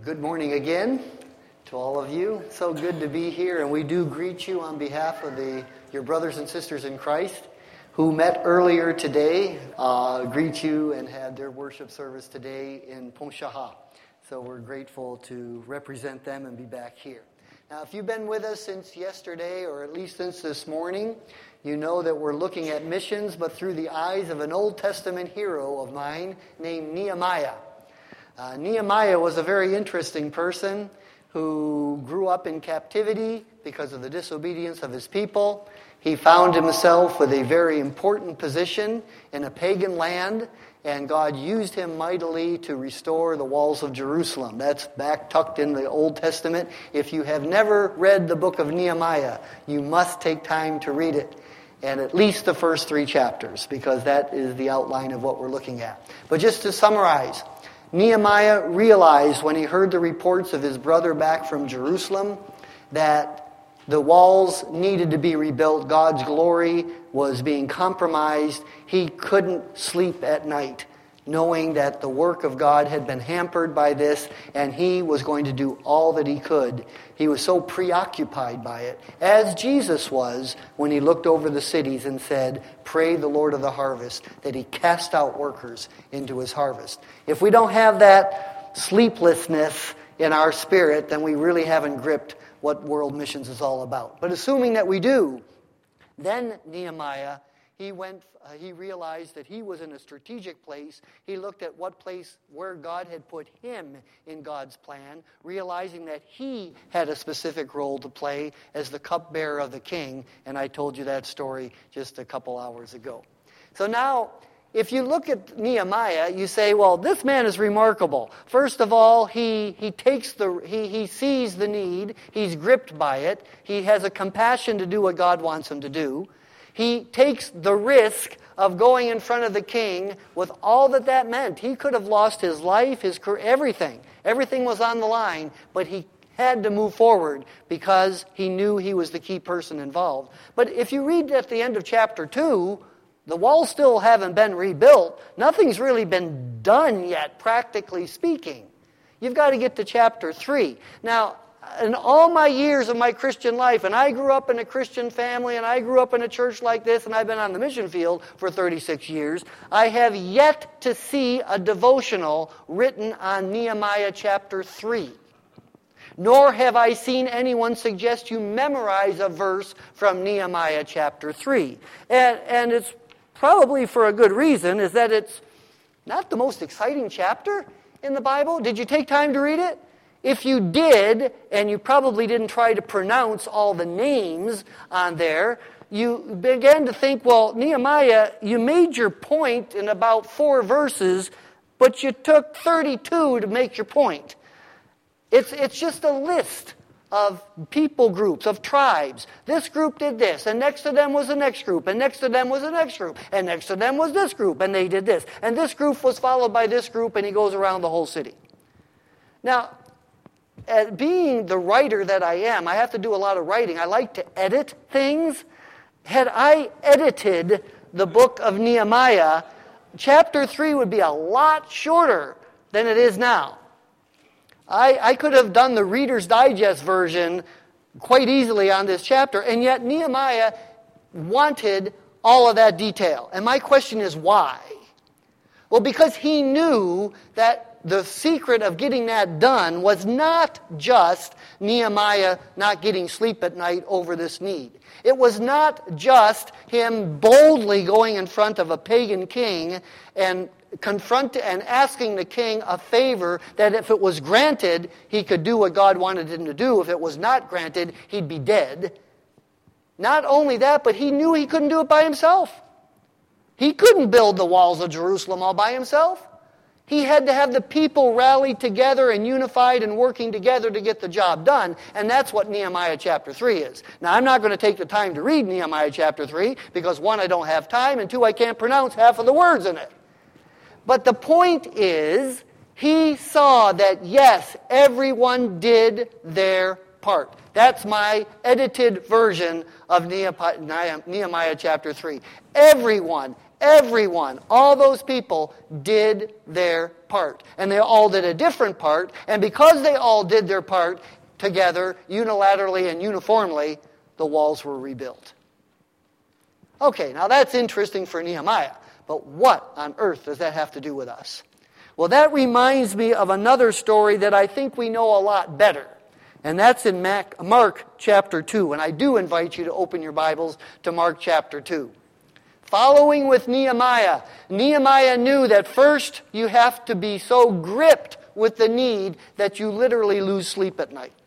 Good morning again to all of you. So good to be here, and we do greet you on behalf of your brothers and sisters in Christ who met earlier today, greet you and had their worship service today in Pontcharrat. So we're grateful to represent them and be back here. Now, if you've been with us since yesterday, or at least since this morning, you know that we're looking at missions, but through the eyes of an Old Testament hero of mine named Nehemiah. Nehemiah was a very interesting person who grew up in captivity because of the disobedience of his people. He found himself with a very important position in a pagan land, and God used him mightily to restore the walls of Jerusalem. That's back tucked in the Old Testament. If you have never read the book of Nehemiah, you must take time to read it, and at least the first 3 chapters, because that is the outline of what we're looking at. But just to summarize, Nehemiah realized when he heard the reports of his brother back from Jerusalem that the walls needed to be rebuilt. God's glory was being compromised. He couldn't sleep at night, knowing that the work of God had been hampered by this, and he was going to do all that he could. He was so preoccupied by it, as Jesus was when he looked over the cities and said, "Pray the Lord of the harvest that he cast out workers into his harvest." If we don't have that sleeplessness in our spirit, then we really haven't gripped what world missions is all about. But assuming that we do, then Nehemiah, he realized that he was in a strategic place. He looked at what place where God had put him in God's plan, realizing that he had a specific role to play as the cupbearer of the king. And I told you that story just a couple hours ago. So now, if you look at Nehemiah, you say, well, this man is remarkable. First of all, he sees the need. He's gripped by it. He has a compassion to do what God wants him to do. He takes the risk of going in front of the king with all that meant. He could have lost his life, his career, everything. Everything was on the line, but he had to move forward because he knew he was the key person involved. But if you read at the end of chapter 2, the walls still haven't been rebuilt. Nothing's really been done yet, practically speaking. You've got to get to chapter 3. Now, in all my years of my Christian life, and I grew up in a Christian family, and I grew up in a church like this, and I've been on the mission field for 36 years, I have yet to see a devotional written on Nehemiah chapter 3. Nor have I seen anyone suggest you memorize a verse from Nehemiah chapter 3. And it's probably for a good reason, is that it's not the most exciting chapter in the Bible. Did you take time to read it? If you did, and you probably didn't try to pronounce all the names on there, you began to think, well, Nehemiah, you made your point in about 4 verses, but you took 32 to make your point. It's just a list of people groups, of tribes. This group did this, and next to them was the next group, and next to them was the next group, and next to them was this group, and they did this. And this group was followed by this group, and he goes around the whole city. Now, being the writer that I am, I have to do a lot of writing. I like to edit things. Had I edited the book of Nehemiah, chapter 3 would be a lot shorter than it is now. I could have done the Reader's Digest version quite easily on this chapter, and yet Nehemiah wanted all of that detail. And my question is, why? Well, because he knew that the secret of getting that done was not just Nehemiah not getting sleep at night over this need. It was not just him boldly going in front of a pagan king and asking the king a favor that if it was granted, he could do what God wanted him to do. If it was not granted, he'd be dead. Not only that, but he knew he couldn't do it by himself. He couldn't build the walls of Jerusalem all by himself. He had to have the people rallied together and unified and working together to get the job done. And that's what Nehemiah chapter 3 is. Now, I'm not going to take the time to read Nehemiah chapter 3 because 1, I don't have time, and 2, I can't pronounce half of the words in it. But the point is, he saw that, yes, everyone did their part. That's my edited version of Nehemiah chapter 3. Everyone Everyone, all those people did their part. And they all did a different part. And because they all did their part together, unilaterally and uniformly, the walls were rebuilt. Okay, now that's interesting for Nehemiah. But what on earth does that have to do with us? Well, that reminds me of another story that I think we know a lot better. And that's in Mark chapter 2. And I do invite you to open your Bibles to Mark chapter 2. Following with Nehemiah, Nehemiah knew that first you have to be so gripped with the need that you literally lose sleep at night.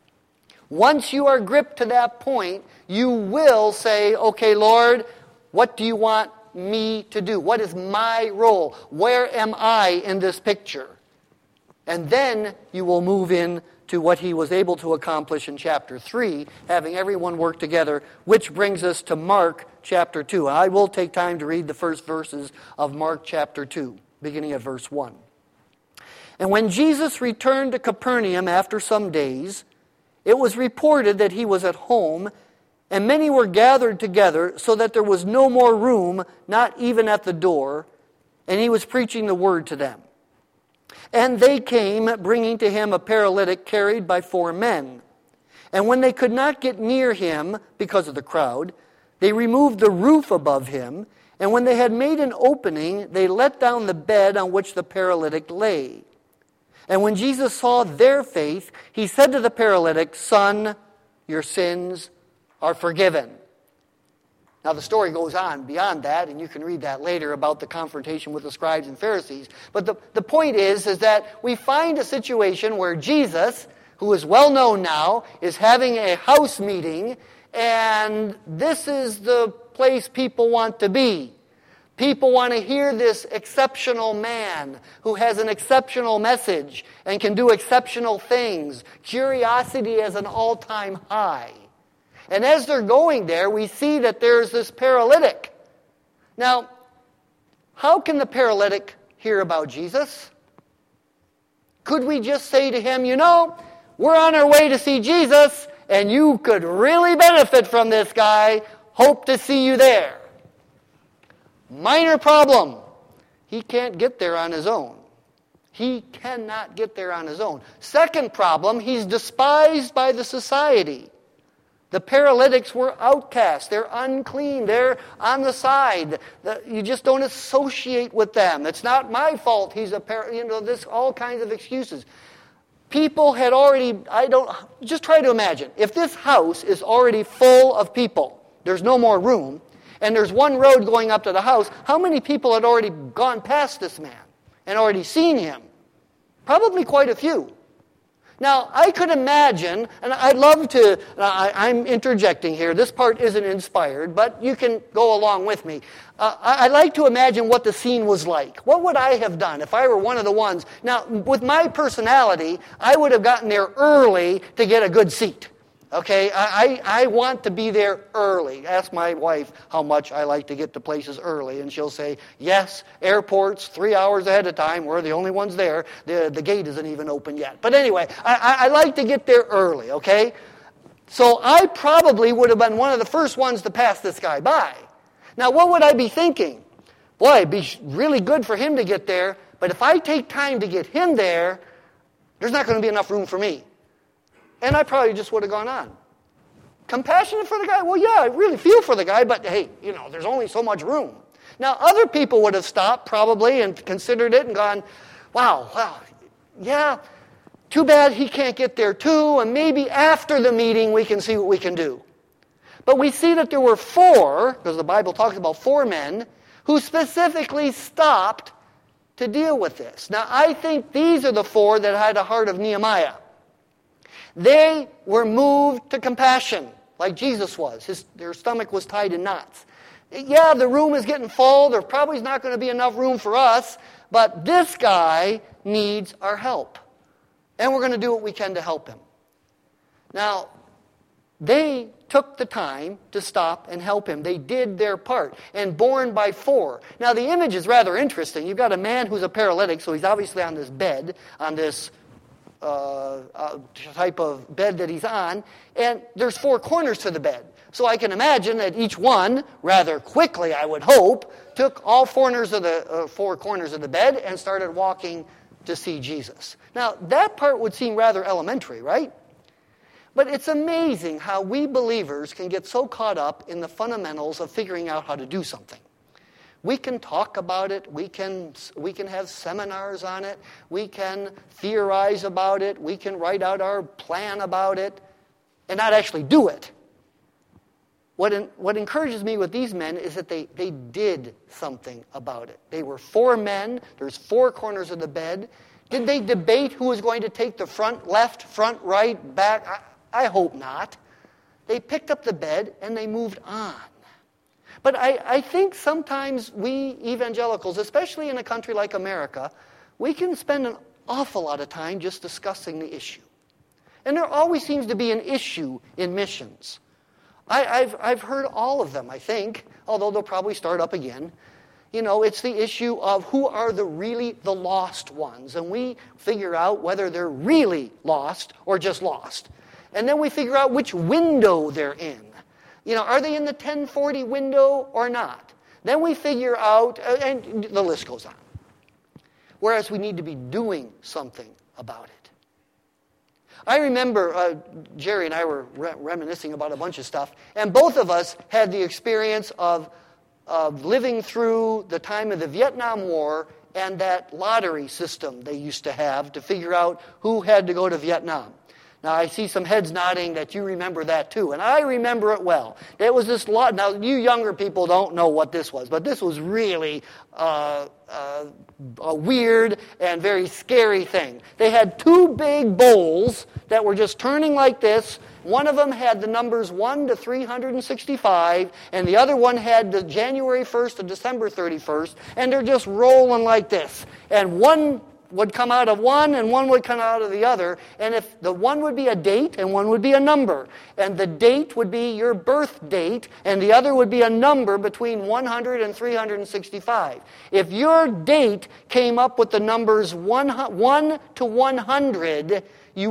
Once you are gripped to that point, you will say, okay, Lord, what do you want me to do? What is my role? Where am I in this picture? And then you will move in to what he was able to accomplish in chapter 3, having everyone work together, which brings us to Mark chapter 2. I will take time to read the first verses of Mark chapter 2, beginning at verse 1. And when Jesus returned to Capernaum after some days, it was reported that he was at home, and many were gathered together, so that there was no more room, not even at the door, and he was preaching the word to them. And they came, bringing to him a paralytic carried by 4 men. And when they could not get near him because of the crowd, they removed the roof above him, and when they had made an opening, they let down the bed on which the paralytic lay. And when Jesus saw their faith, he said to the paralytic, "Son, your sins are forgiven." Now the story goes on beyond that, and you can read that later about the confrontation with the scribes and Pharisees. But the point is that we find a situation where Jesus, who is well known now, is having a house meeting, and this is the place people want to be. People want to hear this exceptional man who has an exceptional message and can do exceptional things. Curiosity is an all-time high. And as they're going there, we see that there's this paralytic. Now, how can the paralytic hear about Jesus? Could we just say to him, we're on our way to see Jesus, and you could really benefit from this guy. Hope to see you there. Minor problem. He can't get there on his own. He cannot get there on his own. Second problem, he's despised by the society. The paralytics were outcasts. They're unclean. They're on the side. You just don't associate with them. It's not my fault he's a this all kinds of excuses. People had already, just try to imagine. If this house is already full of people, there's no more room, and there's one road going up to the house, how many people had already gone past this man and already seen him? Probably quite a few. Now, I could imagine, and I'd love to, I'm interjecting here, this part isn't inspired, but you can go along with me. I'd like to imagine what the scene was like. What would I have done if I were one of the ones? Now, with my personality, I would have gotten there early to get a good seat. Okay, I want to be there early. Ask my wife how much I like to get to places early, and she'll say, yes, airports, 3 hours ahead of time, we're the only ones there. The gate isn't even open yet. But anyway, I like to get there early, okay? So I probably would have been one of the first ones to pass this guy by. Now, what would I be thinking? Boy, it'd be really good for him to get there, but if I take time to get him there, there's not going to be enough room for me. And I probably just would have gone on. Compassionate for the guy? Well, yeah, I really feel for the guy, but hey, there's only so much room. Now, other people would have stopped probably and considered it and gone, wow, yeah, too bad he can't get there too, and maybe after the meeting we can see what we can do. But we see that there were 4, because the Bible talks about 4 men, who specifically stopped to deal with this. Now, I think these are the 4 that had a heart of Nehemiah. They were moved to compassion, like Jesus was. Their stomach was tied in knots. Yeah, the room is getting full. There probably is not going to be enough room for us, but this guy needs our help. And we're going to do what we can to help him. Now, they took the time to stop and help him. They did their part, and borne by 4. Now, the image is rather interesting. You've got a man who's a paralytic, so he's obviously on this bed, on this type of bed that he's on, and there's 4 corners to the bed. So I can imagine that each one, rather quickly, I would hope, took all 4 corners of the bed and started walking to see Jesus. Now, that part would seem rather elementary, right? But it's amazing how we believers can get so caught up in the fundamentals of figuring out how to do something. We can talk about it, we can have seminars on it, we can theorize about it, we can write out our plan about it, and not actually do it. What encourages me with these men is that they did something about it. They were 4 men, there's 4 corners of the bed. Did they debate who was going to take the front left, front right, back? I hope not. They picked up the bed and they moved on. But I think sometimes we evangelicals, especially in a country like America, we can spend an awful lot of time just discussing the issue. And there always seems to be an issue in missions. I've heard all of them, I think, although they'll probably start up again. You know, it's the issue of who are really the lost ones. And we figure out whether they're really lost or just lost. And then we figure out which window they're in. You know, are they in the 1040 window or not? Then we figure out, and the list goes on. Whereas we need to be doing something about it. I remember Jerry and I were reminiscing about a bunch of stuff, and both of us had the experience of living through the time of the Vietnam War and that lottery system they used to have to figure out who had to go to Vietnam. Now, I see some heads nodding that you remember that too, and I remember it well. There was this lot. Now, you younger people don't know what this was, but this was really a weird and very scary thing. They had 2 big bowls that were just turning like this. One of them had the numbers 1 to 365, and the other one had the January 1st to December 31st, and they're just rolling like this. And one would come out of one and one would come out of the other, and if the one would be a date and one would be a number, and the date would be your birth date and the other would be a number between 100 and 365. If your date came up with the numbers 1 to 100, you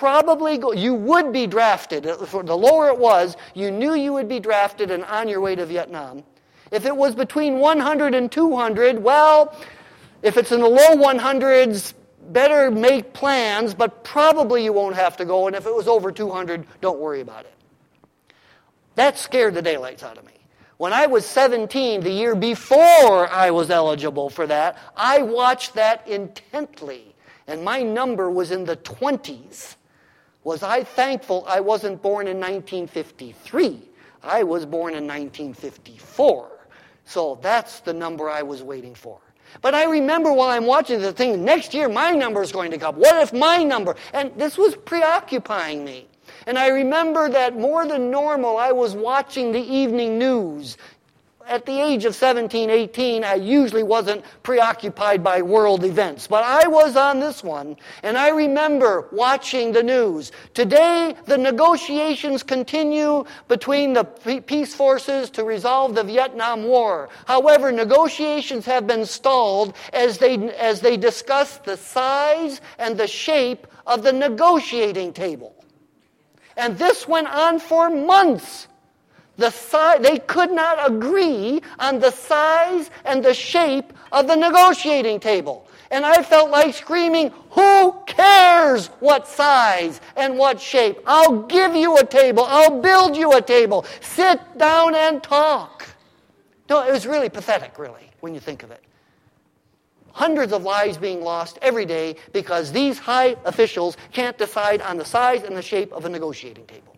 would be drafted. The lower it was, you knew you would be drafted and on your way to Vietnam. If it was between 100 and 200, well, if it's in the low 100s, better make plans, but probably you won't have to go. And if it was over 200, don't worry about it. That scared the daylights out of me. When I was 17, the year before I was eligible for that, I watched that intently. And my number was in the 20s. Was I thankful I wasn't born in 1953? I was born in 1954. So that's the number I was waiting for. But I remember while I'm watching the thing, next year my number is going to come. What if my number? And this was preoccupying me. And I remember that more than normal, I was watching the evening news. At the age of 17, 18, I usually wasn't preoccupied by world events. But I was on this one, and I remember watching the news. Today, the negotiations continue between the peace forces to resolve the Vietnam War. However, negotiations have been stalled as they discuss the size and the shape of the negotiating table. And this went on for months. They could not agree on the size and the shape of the negotiating table. And I felt like screaming, who cares what size and what shape? I'll give you a table. I'll build you a table. Sit down and talk. No, it was really pathetic, really, when you think of it. Hundreds of lives being lost every day because these high officials can't decide on the size and the shape of a negotiating table.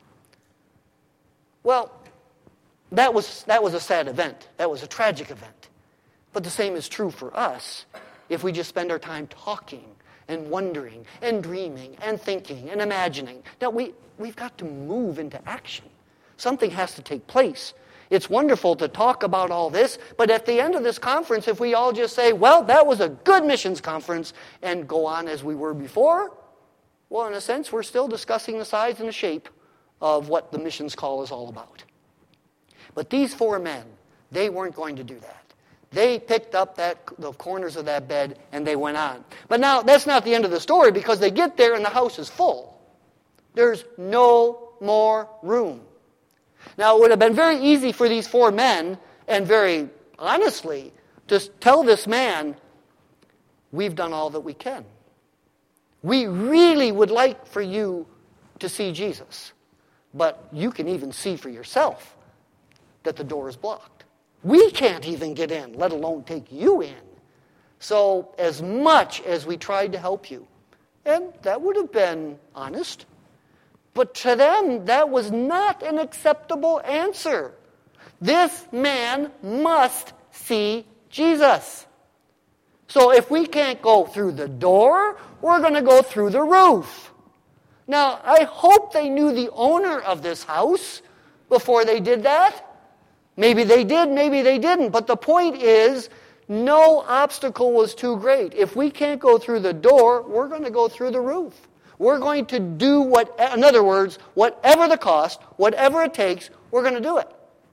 Well, that was a sad event. That was a tragic event. But the same is true for us if we just spend our time talking and wondering and dreaming and thinking and imagining. Now, we've got to move into action. Something has to take place. It's wonderful to talk about all this, but at the end of this conference, if we all just say, well, that was a good missions conference, and go on as we were before, well, in a sense, we're still discussing the size and the shape of what the missions call is all about. But these 4 men, they weren't going to do that. They picked up the corners of that bed and they went on. But now, that's not the end of the story, because they get there and the house is full. There's no more room. Now, it would have been very easy for these 4 men, and very honestly, to tell this man, we've done all that we can. We really would like for you to see Jesus. But you can even see for yourself that the door is blocked. We can't even get in, let alone take you in. So as much as we tried to help you, and that would have been honest, but to them, that was not an acceptable answer. This man must see Jesus. So if we can't go through the door, we're going to go through the roof. Now, I hope they knew the owner of this house before they did that. Maybe they did, maybe they didn't. But the point is, no obstacle was too great. If we can't go through the door, we're going to go through the roof. We're going to do in other words, whatever the cost, whatever it takes, we're going to do it.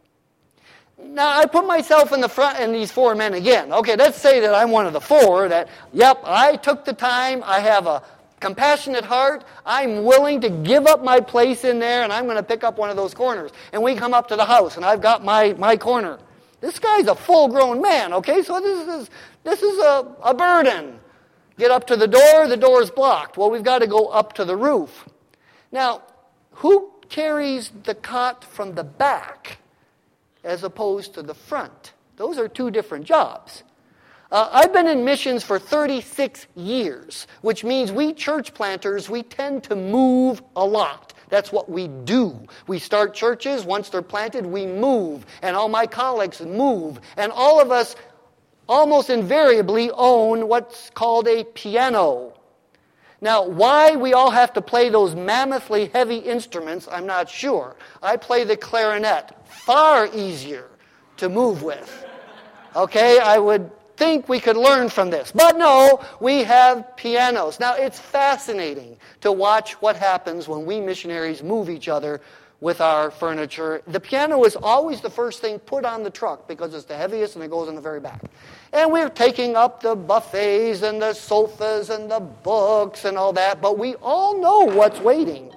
Now, I put myself in the front in these 4 men again. Okay, let's say that I'm one of the 4 that, yep, I took the time, I have a compassionate heart, I'm willing to give up my place in there, and I'm going to pick up one of those corners. And we come up to the house, and I've got my corner. This guy's a full-grown man, okay? So this is a burden. Get up to the door is blocked. Well, we've got to go up to the roof. Now, who carries the cot from the back as opposed to the front? Those are 2 different jobs. I've been in missions for 36 years, which means we church planters, we tend to move a lot. That's what we do. We start churches. Once they're planted, we move. And all my colleagues move. And all of us almost invariably own what's called a piano. Now, why we all have to play those mammothly heavy instruments, I'm not sure. I play the clarinet. Far easier to move with. Okay, I would think we could learn from this. But no, we have pianos. Now, it's fascinating to watch what happens when we missionaries move each other with our furniture. The piano is always the first thing put on the truck because it's the heaviest and it goes in the very back. And we're taking up the buffets and the sofas and the books and all that, but we all know what's waiting.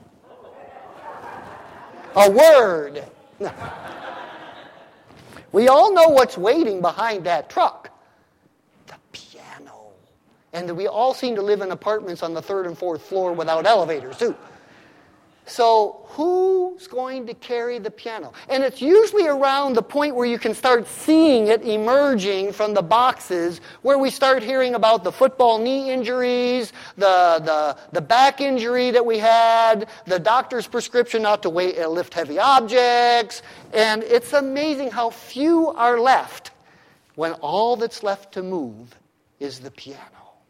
A word. We all know what's waiting behind that truck. The piano. And we all seem to live in apartments on the 3rd and 4th floor without elevators, too. So who's going to carry the piano? And it's usually around the point where you can start seeing it emerging from the boxes, where we start hearing about the football knee injuries, the back injury that we had, the doctor's prescription not to lift heavy objects. And it's amazing how few are left when all that's left to move is the piano.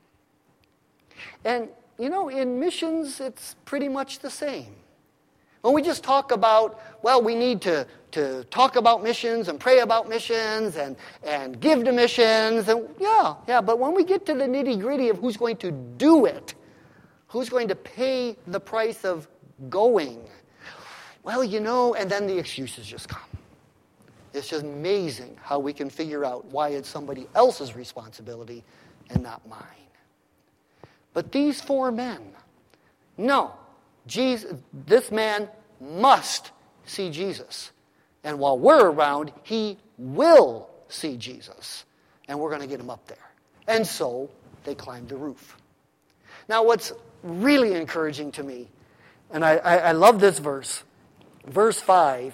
And, in missions, it's pretty much the same. When we just talk about, we need to talk about missions and pray about missions and give to missions. And but when we get to the nitty-gritty of who's going to do it, who's going to pay the price of going, and then the excuses just come. It's just amazing how we can figure out why it's somebody else's responsibility and not mine. But these 4 men, no. This man must see Jesus. And while we're around, he will see Jesus. And we're going to get him up there. And so they climbed the roof. Now what's really encouraging to me, and I love this verse, verse 5.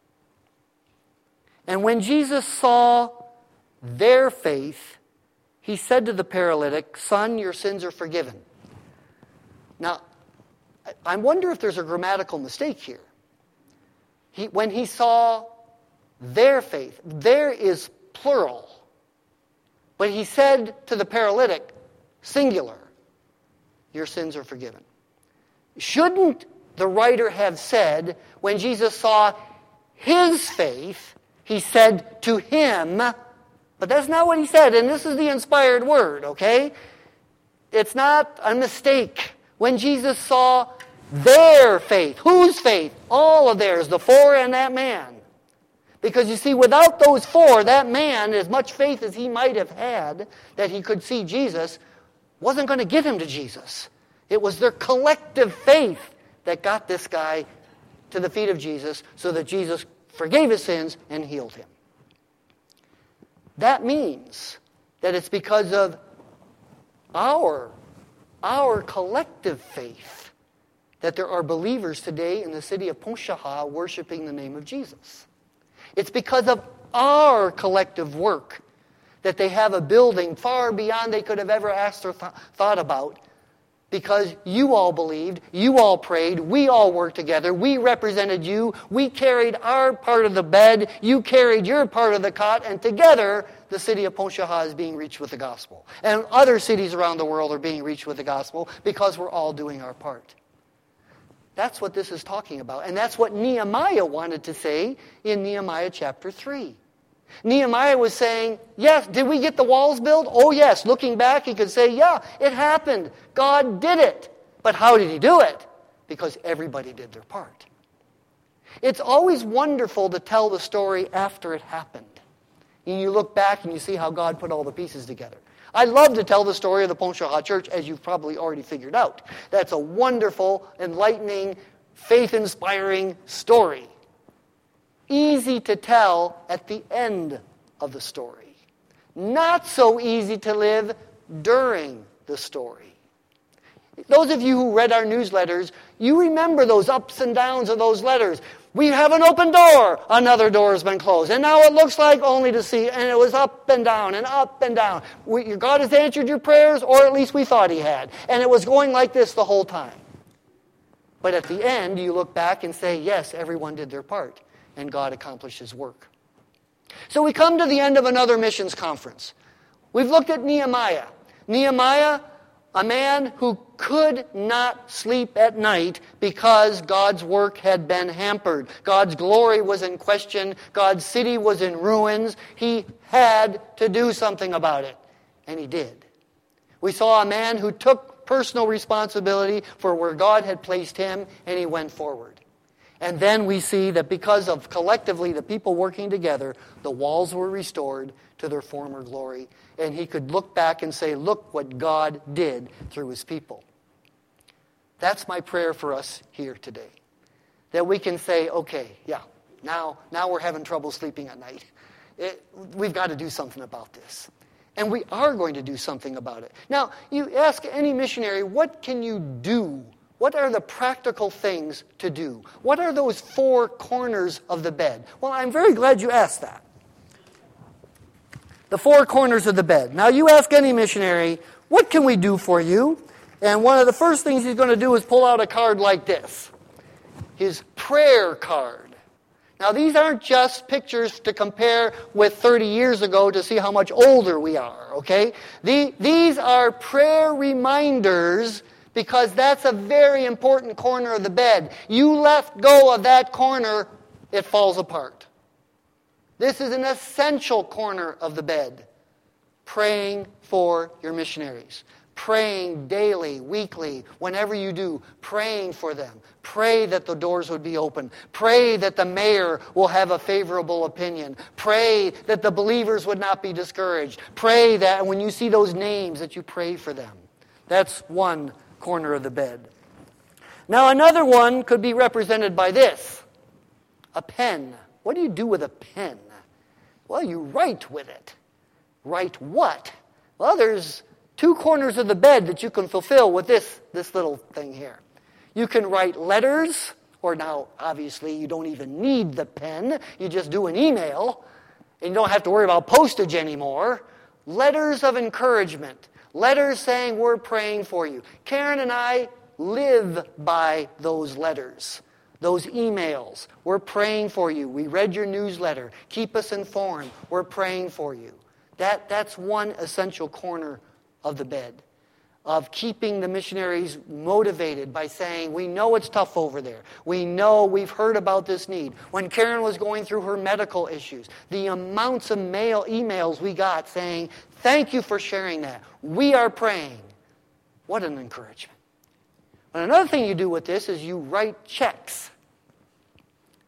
And when Jesus saw their faith, he said to the paralytic, "Son, your sins are forgiven." Now, I wonder if there's a grammatical mistake here. When he saw their faith, there is plural. But he said to the paralytic, singular, "Your sins are forgiven." Shouldn't the writer have said, when Jesus saw his faith, he said to him, but that's not what he said, and this is the inspired word, okay? It's not a mistake. When Jesus saw their faith. Whose faith? All of theirs, the 4 and that man. Because you see, without those four, that man, as much faith as he might have had that he could see Jesus, wasn't going to get him to Jesus. It was their collective faith that got this guy to the feet of Jesus so that Jesus forgave his sins and healed him. That means that it's because of our collective faith that there are believers today in the city of Pontcharrat worshiping the name of Jesus. It's because of our collective work that they have a building far beyond they could have ever asked or thought about. Because you all believed, you all prayed, we all worked together, we represented you, we carried our part of the bed, you carried your part of the cot, and together the city of Pontcharrat is being reached with the gospel. And other cities around the world are being reached with the gospel because we're all doing our part. That's what this is talking about. And that's what Nehemiah wanted to say in Nehemiah chapter 3. Nehemiah was saying, yes, did we get the walls built? Oh yes. Looking back, he could say, yeah, it happened. God did it. But how did he do it? Because everybody did their part. It's always wonderful to tell the story after it happened. And you look back and you see how God put all the pieces together. I love to tell the story of the Pontcharrat Church, as you've probably already figured out. That's a wonderful, enlightening, faith-inspiring story. Easy to tell at the end of the story. Not so easy to live during the story. Those of you who read our newsletters, you remember those ups and downs of those letters. We have an open door. Another door has been closed. And now it looks like only to see. And it was up and down and up and down. God has answered your prayers, or at least we thought he had. And it was going like this the whole time. But at the end, you look back and say, yes, everyone did their part. And God accomplished his work. So we come to the end of another missions conference. We've looked at Nehemiah. Nehemiah, a man who could not sleep at night because God's work had been hampered. God's glory was in question. God's city was in ruins. He had to do something about it. And he did. We saw a man who took personal responsibility for where God had placed him, and he went forward. And then we see that because of collectively the people working together, the walls were restored to their former glory. And he could look back and say, look what God did through his people. That's my prayer for us here today. That we can say, okay, yeah, now we're having trouble sleeping at night. We've got to do something about this. And we are going to do something about it. Now, you ask any missionary, what can you do? What are the practical things to do? What are those four corners of the bed? Well, I'm very glad you asked that. The four corners of the bed. Now, you ask any missionary, what can we do for you? And one of the first things he's going to do is pull out a card like this. His prayer card. Now, these aren't just pictures to compare with 30 years ago to see how much older we are, okay? These are prayer reminders because that's a very important corner of the bed. You let go of that corner, it falls apart. This is an essential corner of the bed. Praying for your missionaries. Praying daily, weekly, whenever you do, praying for them. Pray that the doors would be open. Pray that the mayor will have a favorable opinion. Pray that the believers would not be discouraged. Pray that when you see those names that you pray for them. That's one corner of the bed. Now another one could be represented by this. A pen. What do you do with a pen? Well, you write with it. Write what? Well, there's two corners of the bed that you can fulfill with this little thing here. You can write letters, or now, obviously, you don't even need the pen. You just do an email, and you don't have to worry about postage anymore. Letters of encouragement. Letters saying we're praying for you. Karen and I live by those letters. Those emails. We're praying for you. We read your newsletter. Keep us informed. We're praying for you. That's one essential corner of the bed, of keeping the missionaries motivated by saying, we know it's tough over there. We know we've heard about this need. When Karen was going through her medical issues, the amounts of emails we got saying, thank you for sharing that. We are praying. What an encouragement. But another thing you do with this is you write checks.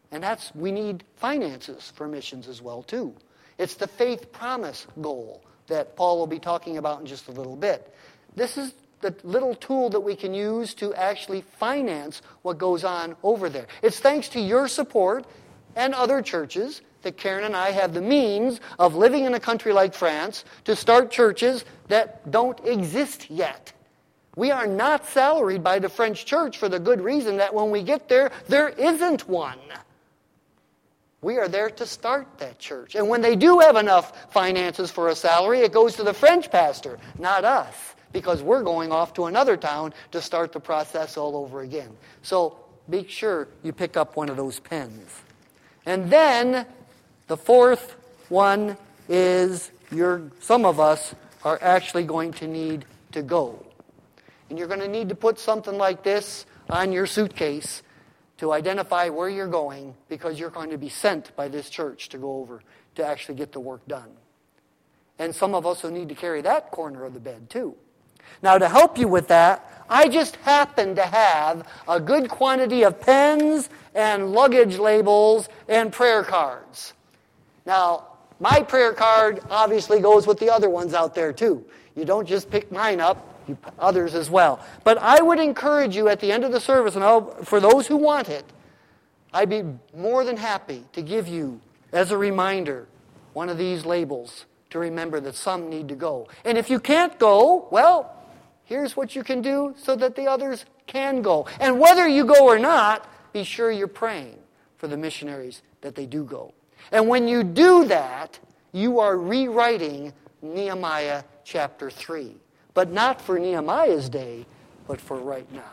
And we need finances for missions as well, too. It's the faith promise goal that Paul will be talking about in just a little bit. This is the little tool that we can use to actually finance what goes on over there. It's thanks to your support and other churches that Karen and I have the means of living in a country like France to start churches that don't exist yet. We are not salaried by the French church for the good reason that when we get there, there isn't one. We are there to start that church. And when they do have enough finances for a salary, it goes to the French pastor, not us, because we're going off to another town to start the process all over again. So make sure you pick up one of those pens. And then the fourth one is some of us are actually going to need to go. And you're going to need to put something like this on your suitcase to identify where you're going, because you're going to be sent by this church to go over to actually get the work done. And some of us will need to carry that corner of the bed too. Now, to help you with that, I just happen to have a good quantity of pens and luggage labels and prayer cards. Now, my prayer card obviously goes with the other ones out there too. You don't just pick mine up, others as well. But I would encourage you at the end of the service, and for those who want it, I'd be more than happy to give you, as a reminder, one of these labels to remember that some need to go. And if you can't go, well, here's what you can do so that the others can go. And whether you go or not, be sure you're praying for the missionaries that they do go. And when you do that, you are rewriting Nehemiah chapter 3. But not for Nehemiah's day, but for right now.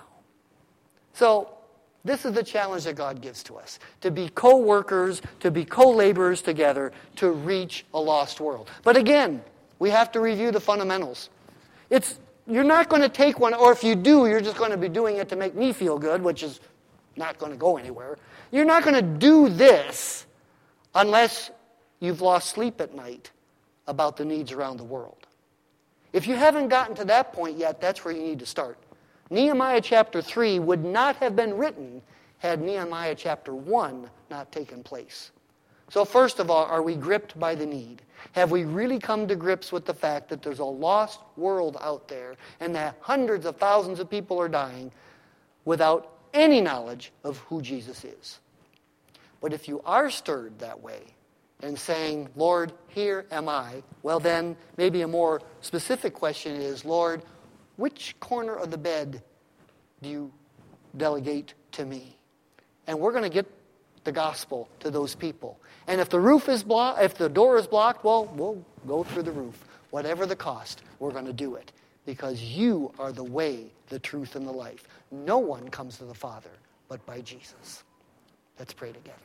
So, this is the challenge that God gives to us. To be co-workers, to be co-laborers together, to reach a lost world. But again, we have to review the fundamentals. You're not going to take one, or if you do, you're just going to be doing it to make me feel good, which is not going to go anywhere. You're not going to do this unless you've lost sleep at night about the needs around the world. If you haven't gotten to that point yet, that's where you need to start. Nehemiah chapter 3 would not have been written had Nehemiah chapter 1 not taken place. So first of all, are we gripped by the need? Have we really come to grips with the fact that there's a lost world out there and that hundreds of thousands of people are dying without any knowledge of who Jesus is? But if you are stirred that way, and saying, Lord, here am I, well then, maybe a more specific question is, Lord, which corner of the bed do you delegate to me? And we're going to get the gospel to those people. And if the if the door is blocked, well, we'll go through the roof. Whatever the cost, we're going to do it. Because you are the way, the truth, and the life. No one comes to the Father but by Jesus. Let's pray together.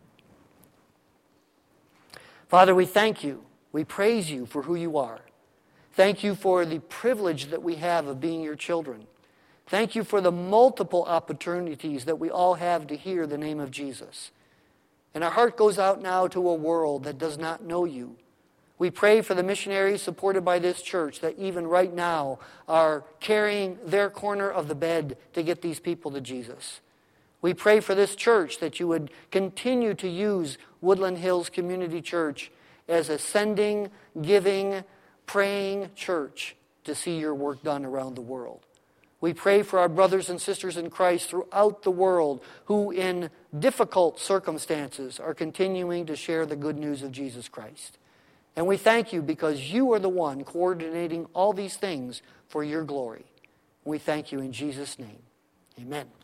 Father, we thank you. We praise you for who you are. Thank you for the privilege that we have of being your children. Thank you for the multiple opportunities that we all have to hear the name of Jesus. And our heart goes out now to a world that does not know you. We pray for the missionaries supported by this church that even right now are carrying their corner of the bed to get these people to Jesus. We pray for this church that you would continue to use Woodland Hills Community Church as a sending, giving, praying church to see your work done around the world. We pray for our brothers and sisters in Christ throughout the world who in difficult circumstances are continuing to share the good news of Jesus Christ. And we thank you because you are the one coordinating all these things for your glory. We thank you in Jesus' name. Amen.